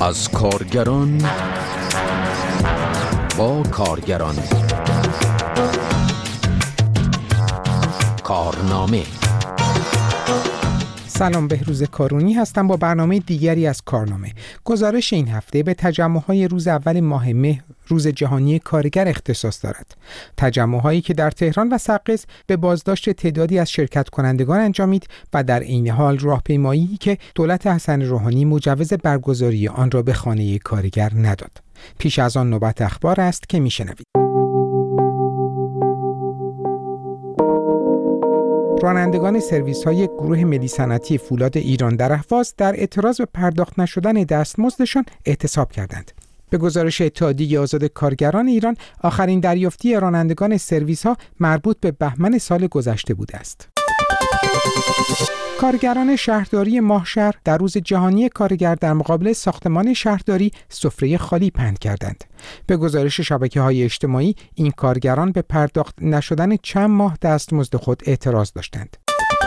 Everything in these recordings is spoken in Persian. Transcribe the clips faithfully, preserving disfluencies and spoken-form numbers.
از کارگران با کارگران. کارنامه. سلام، بهروز کارونی هستم با برنامه دیگری از کارنامه. گزارش این هفته به تجمع‌های روز اول ماه مهر، روز جهانی کارگر اختصاص دارد. تجمع‌هایی که در تهران و سقز به بازداشت تعدادی از شرکت کنندگان انجامید و در عین حال راهپیمایی که دولت حسن روحانی مجوز برگزاری آن را به خانه کارگر نداد. پیش از آن نوبت اخبار است که میشنوید. رانندگان سرویس‌های گروه ملی صنعتی فولاد ایران در اهواز در اعتراض به پرداخت نشدن دستمزدشان اعتصاب کردند. به گزارش اتحادیه آزاد کارگران ایران، آخرین دریافتی رانندگان سرویس‌ها مربوط به بهمن سال گذشته بوده است. کارگران شهرداری ماهشهر در روز جهانی کارگر در مقابل ساختمان شهرداری سفره خالی پهن کردند. به گزارش شبکه‌های اجتماعی، این کارگران به پرداخت نشدن چند ماه دستمزد خود اعتراض داشتند.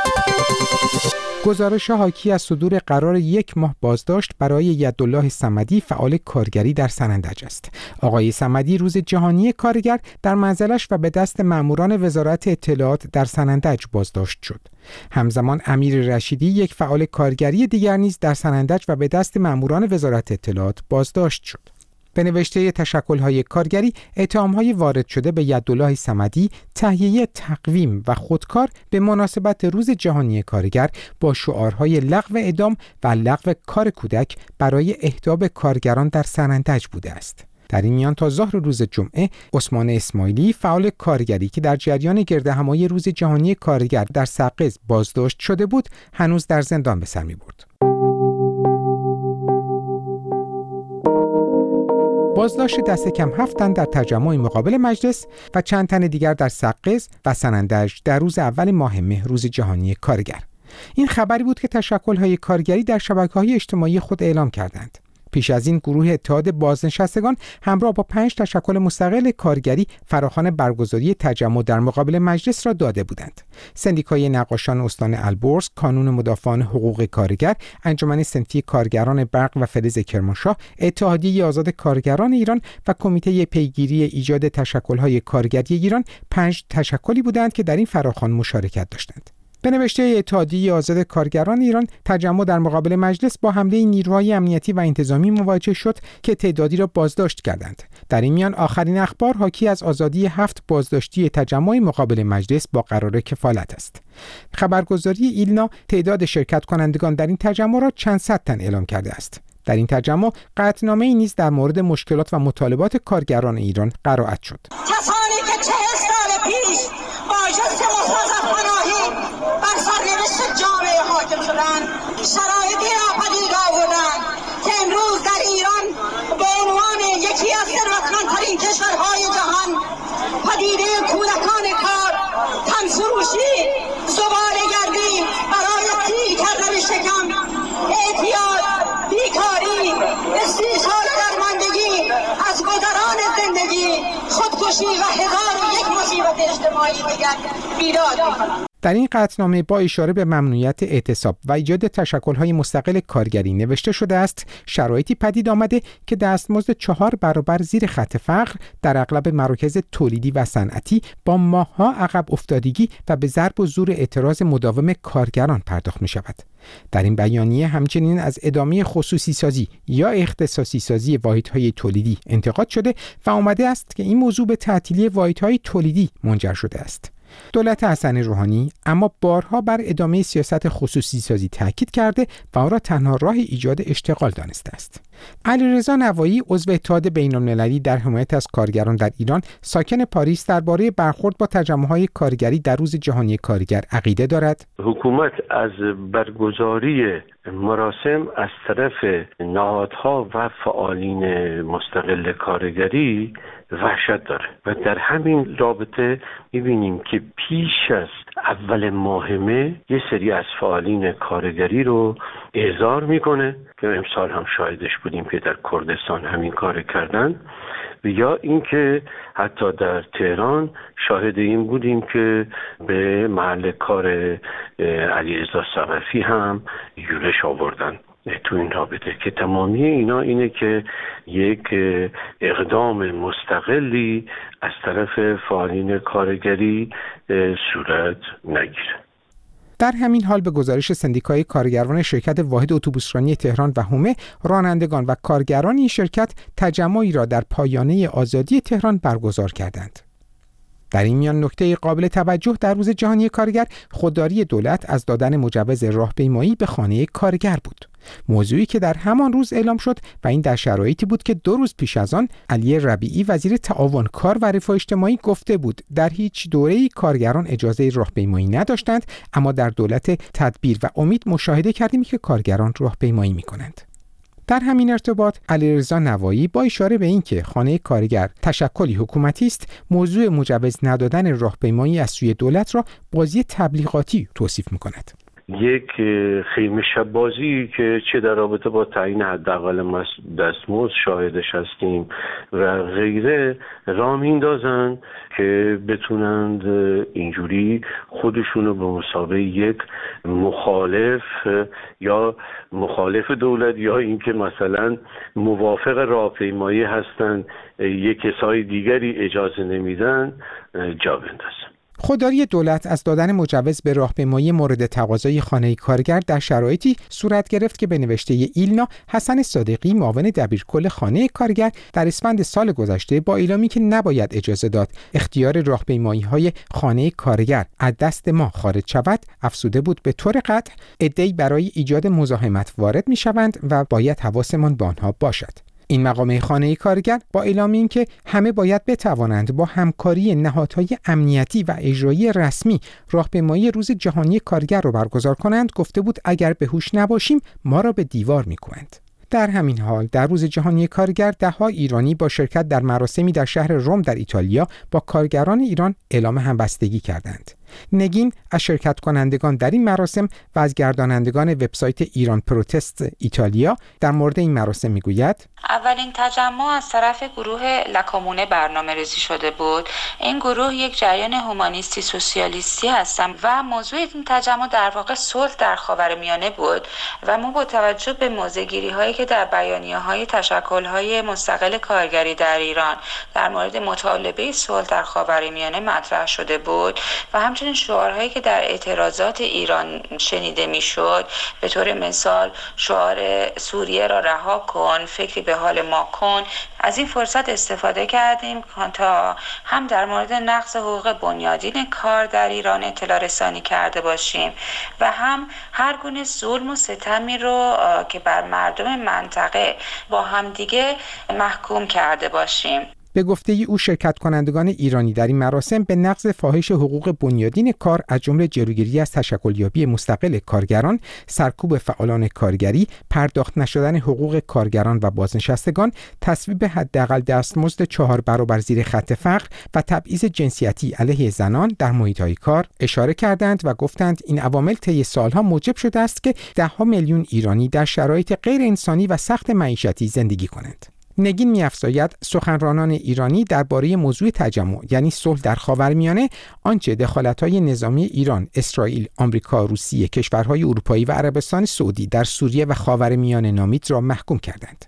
گزارش حاکی از صدور قرار یک ماه بازداشت برای یدالله صمدی، فعال کارگری در سنندج است. آقای صمدی روز جهانی کارگر در منزلش و به دست ماموران وزارت اطلاعات در سنندج بازداشت شد. همزمان امیر رشیدی، یک فعال کارگری دیگر نیز در سنندج و به دست ماموران وزارت اطلاعات بازداشت شد. به نوشته تشکل‌های کارگری، اتهام‌های وارد شده به یدالله صمدی تهیه تقویم و خودکار به مناسبت روز جهانی کارگر با شعارهای لغو اعدام و لغو کار کودک برای اهدا به کارگران در سنندج بوده است. در این میان تا ظهر روز جمعه، عثمان اسماعیلی، فعال کارگری که در جریان گردهمایی روز جهانی کارگر در سقز بازداشت شده بود، هنوز در زندان به سر می‌برد. بازداشت دست کم هفت تن در تجمع مقابل مجلس و چند تن دیگر در سقز و سنندج در روز اول ماه مهر، روز جهانی کارگر. این خبری بود که تشکل‌های کارگری در شبکه‌های اجتماعی خود اعلام کردند. پیش از این گروه اتحاد بازنشستگان همراه با پنج تشکل مستقل کارگری فراخوان برگزاری تجمع در مقابل مجلس را داده بودند. سندیکای نقاشان استان البرز، کانون مدافعان حقوق کارگر، انجمن صنفی کارگران برق و فلز کرمانشاه، اتحادیه آزاد کارگران ایران و کمیته پیگیری ایجاد تشکل‌های کارگری ایران پنج تشکلی بودند که در این فراخوان مشارکت داشتند. به نوشته اتحادیه آزاد کارگران ایران، تجمع در مقابل مجلس با حمله نیروهای امنیتی و انتظامی مواجه شد که تعدادی را بازداشت کردند. در این میان آخرین اخبار حاکی از آزادی هفت بازداشتی تجمع مقابل مجلس با قرار کفالت است. خبرگزاری ایلنا تعداد شرکت کنندگان در این تجمع را چند صد تن اعلام کرده است. در این تجمع قطعنامه‌ای نیز در مورد مشکلات و مطالبات کارگران ایران قرائت شد. کسانی که چهل سال پیش با جست مستضعف پناهی بر سرنوشت جامعه حاکم شدند، شرایطی را پدید آوردند که امروز در ایران به عنوان یکی از ثروتمندترین کشورهای جهان پدیده کودکان کار، تنفروشی، زباله‌گردی برای سیر کردن شکم، اعتیاد، بیکاری، استیصال درماندگی، از گذران زندگی، خودکشی و هزار و یک مصیبت اجتماعی دیگر بیداد می‌کنند. در این قطعنامه با اشاره به ممنوعیت اعتصاب و ایجاد تشکل‌های مستقل کارگری نوشته شده است شرایطی پدید آمده که دستمزد چهار برابر زیر خط فقر در اغلب مراکز تولیدی و صنعتی با ماه‌ها عقب افتادگی و به ضرب و زور اعتراض مداوم کارگران پرداخت می‌شود. در این بیانیه همچنین از ادامه خصوصی سازی یا اختصاصی سازی واحدهای تولیدی انتقاد شده و آمده است که این موضوع به تعطیلی واحدهای تولیدی منجر شده است. دولت حسن روحانی اما بارها بر ادامه سیاست خصوصی سازی تاکید کرده و آن را تنها راه ایجاد اشتغال دانسته است. علیرضا نوایی، عضو اتحاد بین‌المللی در حمایت از کارگران در ایران، ساکن پاریس، درباره برخورد با تجمع‌های کارگری در روز جهانی کارگر عقیده دارد. حکومت از برگزاری مراسم از طرف نهادها و فعالین مستقل کارگری وحشت داره و در همین رابطه می‌بینیم که پیش از اول ماه مه یه سری از فعالین کارگری رو احضار میکنه که امسال هم شاهدش بودیم که در کردستان همین کار کردن، و یا اینکه حتی در تهران شاهد این بودیم که به محل کار علیرضا ثقفی هم یورش آوردن. تو این رابطه که تمامی اینا اینه که یک اقدام مستقلی از طرف فعالین کارگری صورت نگیره. در همین حال به گزارش سندیکای کارگران شرکت واحد اتوبوسرانی تهران و حومه، رانندگان و کارگران این شرکت تجمعی را در پایانه آزادی تهران برگزار کردند. در این میان نکته قابل توجه در روز جهانی کارگر خودداری دولت از دادن مجوز راهپیمایی به خانه کارگر بود. موضوعی که در همان روز اعلام شد و این در شرایطی بود که دو روز پیش از آن علی ربیعی وزیر تعاون کار و رفاه اجتماعی گفته بود در هیچ دوره‌ای کارگران اجازه راهپیمایی نداشتند، اما در دولت تدبیر و امید مشاهده کردیم که کارگران راهپیمایی می‌کنند. در همین ارتباط علیرضا نوایی با اشاره به اینکه خانه کارگر تشکلی حکومتی است، موضوع مجوز ندادن راهپیمایی از سوی دولت را بازی تبلیغاتی توصیف می‌کند. یک خیمه شبازی که چه در رابطه با تعیین حداقل دستمزد شاهدش هستیم و غیره راه میندازن که بتونند اینجوری خودشونو به مثابه یک مخالف یا مخالف دولت یا اینکه مثلا موافق راهپیمایی هستند یک کسای دیگری اجازه نمیدن جا بندازن. خودداری دولت از دادن مجوز به راهپیمایی مورد تقاضای خانه کارگر در شرایطی صورت گرفت که به نوشته ایلنا، حسن صادقی معاون دبیرکل خانه کارگر در اسفند سال گذشته با اعلامی که نباید اجازه داد اختیار راهپیمایی‌های خانه کارگر از دست ما خارج شود، افزوده بود به طور قطع عده‌ای برای ایجاد مزاحمت وارد می‌شوند و باید حواسمان به آنها باشد. این مقامه خانه کارگر با اعلام اینکه همه باید بتوانند با همکاری نهادهای امنیتی و اجرایی رسمی راهپیمایی روز جهانی کارگر را برگزار کنند، گفته بود اگر به هوش نباشیم ما را به دیوار می‌کنند. در همین حال در روز جهانی کارگر ده‌ها ایرانی با شرکت در مراسمی در شهر روم در ایتالیا با کارگران ایران اعلام همبستگی کردند. نگین از شرکت کنندگان در این مراسم و از گردانندگان وبسایت ایران پروتست ایتالیا در مورد این مراسم میگوید: اولین تجمع از طرف گروه لکامونه برنامه‌ریزی شده بود. این گروه یک جریان هومانیستی سوسیالیستی هستند و موضوع این تجمع در واقع صلح در خاورمیانه بود و ما با توجه به موضع‌گیری‌هایی که در بیانیه‌های تشکل‌های مستقل کارگری در ایران در مورد مطالبه صلح در خاورمیانه مطرح شده بود و همچنین شعارهایی که در اعتراضات ایران شنیده میشد، به طور مثال شعار سوریه را رها کن، فکری به حال ما کن، از این فرصت استفاده کردیم تا هم در مورد نقض حقوق بنیادین کار در ایران اطلاع رسانی کرده باشیم و هم هر گونه ظلم و ستمی رو که بر مردم منطقه با همدیگه محکوم کرده باشیم. به گفته او شرکت کنندگان ایرانی در این مراسم به نقض فاحش حقوق بنیادین کار از جمله جلوگیری از تشکلیابی مستقل کارگران، سرکوب فعالان کارگری، پرداخت نشدن حقوق کارگران و بازنشستگان، تصویب حداقل دستمزد چهار برابر زیر خط فقر و تبعیض جنسیتی علیه زنان در محیط‌های کار اشاره کردند و گفتند این عوامل طی سالها موجب شده است که ده‌ها میلیون ایرانی در شرایط غیر انسانی و سخت معیشتی زندگی کنند. نگین می‌افزاید سخنرانان ایرانی درباره موضوع تجمع یعنی صلح در خاورمیانه آنچه دخالت‌های نظامی ایران، اسرائیل، آمریکا، روسیه، کشورهای اروپایی و عربستان سعودی در سوریه و خاورمیانه نامید را محکوم کردند.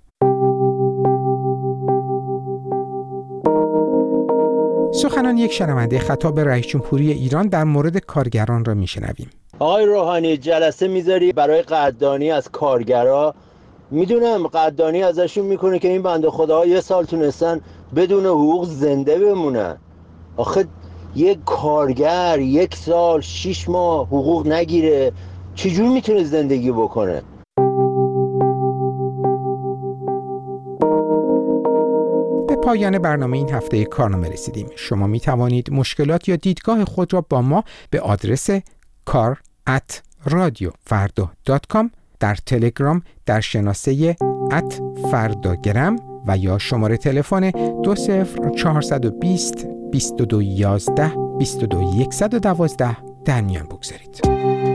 سخنان یک شنونده خطاب رئیس جمهوری ایران در مورد کارگران را میشنویم. آقای روحانی، جلسه میذاری برای قدردانی از کارگرها. میدونم قدردانی ازشون میکنه که این بنده خداها یه سال تونستن بدون حقوق زنده بمونن. آخه یک کارگر یک سال شیش ماه حقوق نگیره چجور میتونه زندگی بکنه؟ به پایان برنامه این هفته کارنامه رسیدیم. شما میتوانید مشکلات یا دیدگاه خود را با ما به آدرس کار ات رادیو فردا دات کام در تلگرام در شناسه ات فرداگرم و یا شماره تلفن دو صفر چهارصد و بیست بیست و دو یازده بیست و دو صد و دوازده در میان بگذارید.